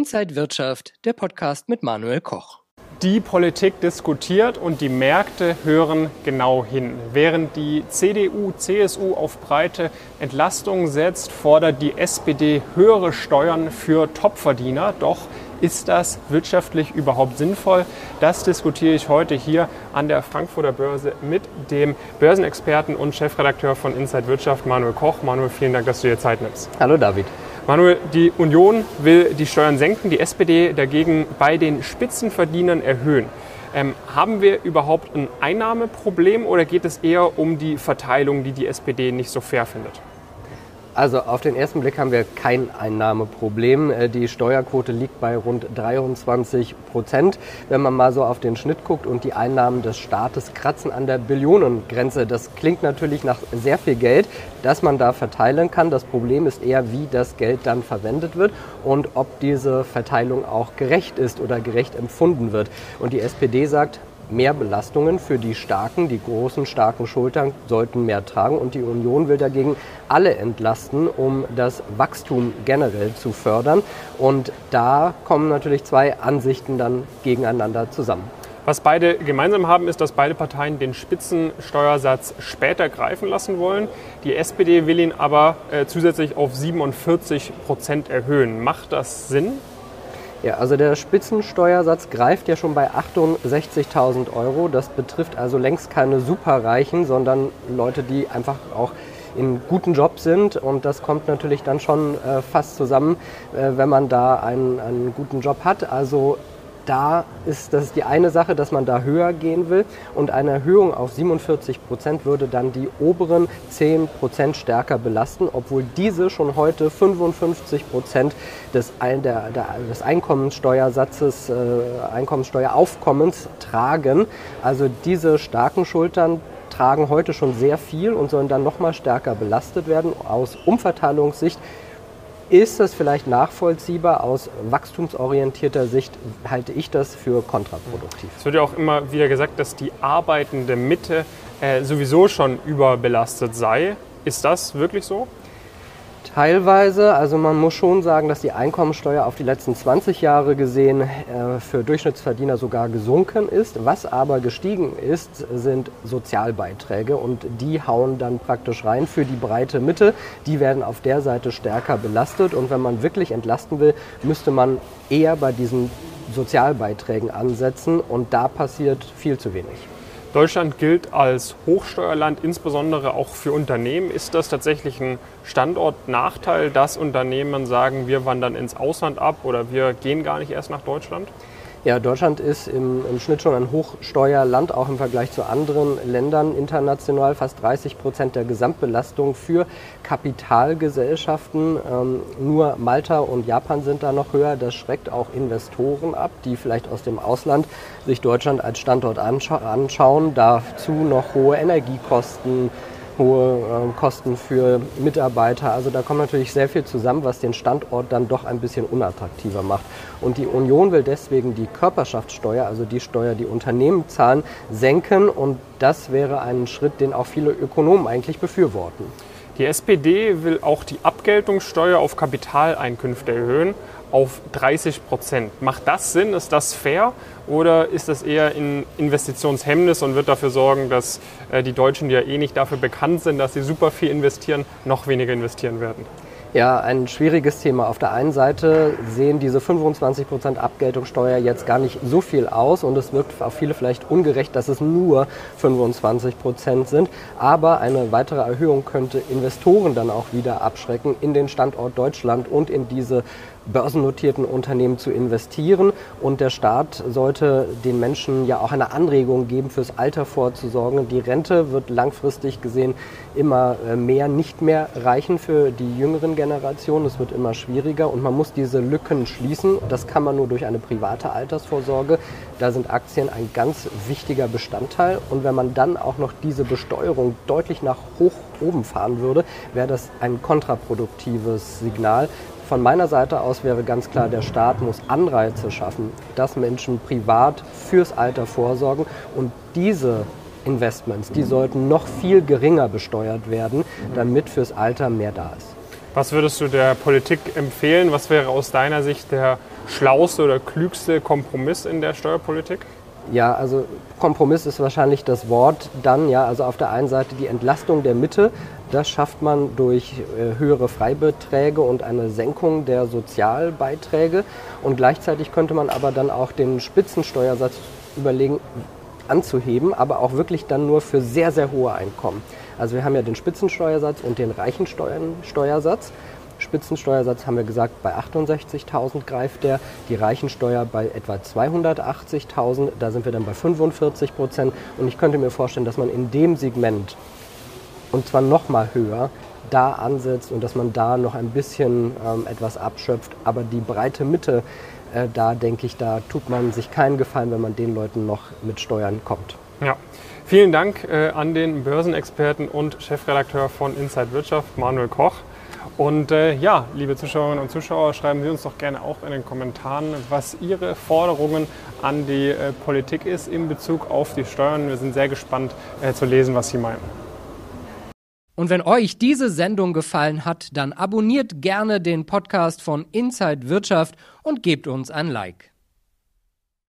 Inside Wirtschaft, der Podcast mit Manuel Koch. Die Politik diskutiert und die Märkte hören genau hin. Während die CDU, CSU auf breite Entlastungen setzt, fordert die SPD höhere Steuern für Topverdiener. Doch ist das wirtschaftlich überhaupt sinnvoll? Das diskutiere ich heute hier an der Frankfurter Börse mit dem Börsenexperten und Chefredakteur von Inside Wirtschaft, Manuel Koch. Manuel, vielen Dank, dass du dir Zeit nimmst. Hallo David. Manuel, die Union will die Steuern senken, die SPD dagegen bei den Spitzenverdienern erhöhen. Haben wir überhaupt ein Einnahmeproblem oder geht es eher um die Verteilung, die die SPD nicht so fair findet? Also auf den ersten Blick haben wir kein Einnahmeproblem. Die Steuerquote liegt bei rund 23%. Wenn man mal so auf den Schnitt guckt und die Einnahmen des Staates kratzen an der Billionengrenze. Das klingt natürlich nach sehr viel Geld, das man da verteilen kann. Das Problem ist eher, wie das Geld dann verwendet wird und ob diese Verteilung auch gerecht ist oder gerecht empfunden wird. Und die SPD sagt, mehr Belastungen für die Starken, die großen, starken Schultern sollten mehr tragen und die Union will dagegen alle entlasten, um das Wachstum generell zu fördern. Und da kommen natürlich zwei Ansichten dann gegeneinander zusammen. Was beide gemeinsam haben, ist, dass beide Parteien den Spitzensteuersatz später greifen lassen wollen. Die SPD will ihn aber zusätzlich auf 47% erhöhen. Macht das Sinn? Ja, also der Spitzensteuersatz greift ja schon bei 68.000 €. Das betrifft also längst keine Superreichen, sondern Leute, die einfach auch in guten Jobs sind. Und das kommt natürlich dann schon fast zusammen, wenn man da einen guten Job hat. Also das ist die eine Sache, dass man da höher gehen will. Und eine Erhöhung auf 47% würde dann die oberen 10% stärker belasten, obwohl diese schon heute 55% des Einkommenssteuersatzes, Einkommenssteueraufkommens tragen. Also diese starken Schultern tragen heute schon sehr viel und sollen dann nochmal stärker belastet werden. Aus Umverteilungssicht ist das vielleicht nachvollziehbar, aus wachstumsorientierter Sicht halte ich das für kontraproduktiv. Es wird ja auch immer wieder gesagt, dass die arbeitende Mitte sowieso schon überbelastet sei. Ist das wirklich so? Teilweise, also man muss schon sagen, dass die Einkommensteuer auf die letzten 20 Jahre gesehen für Durchschnittsverdiener sogar gesunken ist. Was aber gestiegen ist, sind Sozialbeiträge und die hauen dann praktisch rein für die breite Mitte. Die werden auf der Seite stärker belastet und wenn man wirklich entlasten will, müsste man eher bei diesen Sozialbeiträgen ansetzen und da passiert viel zu wenig. Deutschland gilt als Hochsteuerland, insbesondere auch für Unternehmen. Ist das tatsächlich ein Standortnachteil, dass Unternehmen sagen, wir wandern ins Ausland ab oder wir gehen gar nicht erst nach Deutschland? Ja, Deutschland ist im Schnitt schon ein Hochsteuerland, auch im Vergleich zu anderen Ländern international. Fast 30% der Gesamtbelastung für Kapitalgesellschaften. Nur Malta und Japan sind da noch höher. Das schreckt auch Investoren ab, die vielleicht aus dem Ausland sich Deutschland als Standort anschauen. Dazu noch hohe Energiekosten, hohe Kosten für Mitarbeiter. Also da kommt natürlich sehr viel zusammen, was den Standort dann doch ein bisschen unattraktiver macht. Und die Union will deswegen die Körperschaftssteuer, also die Steuer, die Unternehmen zahlen, senken. Und das wäre ein Schritt, den auch viele Ökonomen eigentlich befürworten. Die SPD will auch die Abgeltungssteuer auf Kapitaleinkünfte erhöhen auf 30%. Macht das Sinn? Ist das fair? Oder ist das eher ein Investitionshemmnis und wird dafür sorgen, dass die Deutschen, die ja eh nicht dafür bekannt sind, dass sie super viel investieren, noch weniger investieren werden? Ja, ein schwieriges Thema. Auf der einen Seite sehen diese 25% Abgeltungssteuer jetzt gar nicht so viel aus und es wirkt auf viele vielleicht ungerecht, dass es nur 25% sind. Aber eine weitere Erhöhung könnte Investoren dann auch wieder abschrecken, in den Standort Deutschland und in diese börsennotierten Unternehmen zu investieren. Und der Staat sollte den Menschen ja auch eine Anregung geben, fürs Alter vorzusorgen. Die Rente wird langfristig gesehen immer mehr nicht mehr reichen für die jüngeren Generationen. Es wird immer schwieriger und man muss diese Lücken schließen. Das kann man nur durch eine private Altersvorsorge. Da sind Aktien ein ganz wichtiger Bestandteil. Und wenn man dann auch noch diese Besteuerung deutlich nach hoch oben fahren würde, wäre das ein kontraproduktives Signal. Von meiner Seite aus wäre ganz klar, der Staat muss Anreize schaffen, dass Menschen privat fürs Alter vorsorgen und diese Investments, die sollten noch viel geringer besteuert werden, damit fürs Alter mehr da ist. Was würdest du der Politik empfehlen? Was wäre aus deiner Sicht der schlauste oder klügste Kompromiss in der Steuerpolitik? Ja, also Kompromiss ist wahrscheinlich das Wort dann, ja, also auf der einen Seite die Entlastung der Mitte, das schafft man durch höhere Freibeträge und eine Senkung der Sozialbeiträge und gleichzeitig könnte man aber dann auch den Spitzensteuersatz überlegen anzuheben, aber auch wirklich dann nur für sehr, sehr hohe Einkommen. Also wir haben ja den Spitzensteuersatz und den Reichensteuersatz. Spitzensteuersatz haben wir gesagt, bei 68.000 greift der, die Reichensteuer bei etwa 280.000, da sind wir dann bei 45%. Und ich könnte mir vorstellen, dass man in dem Segment, und zwar noch mal höher, da ansetzt und dass man da noch ein bisschen etwas abschöpft. Aber die breite Mitte, da denke ich, da tut man sich keinen Gefallen, wenn man den Leuten noch mit Steuern kommt. Ja. Vielen Dank an den Börsenexperten und Chefredakteur von Inside Wirtschaft, Manuel Koch. Und ja, liebe Zuschauerinnen und Zuschauer, schreiben Sie uns doch gerne auch in den Kommentaren, was Ihre Forderungen an die Politik ist in Bezug auf die Steuern. Wir sind sehr gespannt zu lesen, was Sie meinen. Und wenn euch diese Sendung gefallen hat, dann abonniert gerne den Podcast von Inside Wirtschaft und gebt uns ein Like.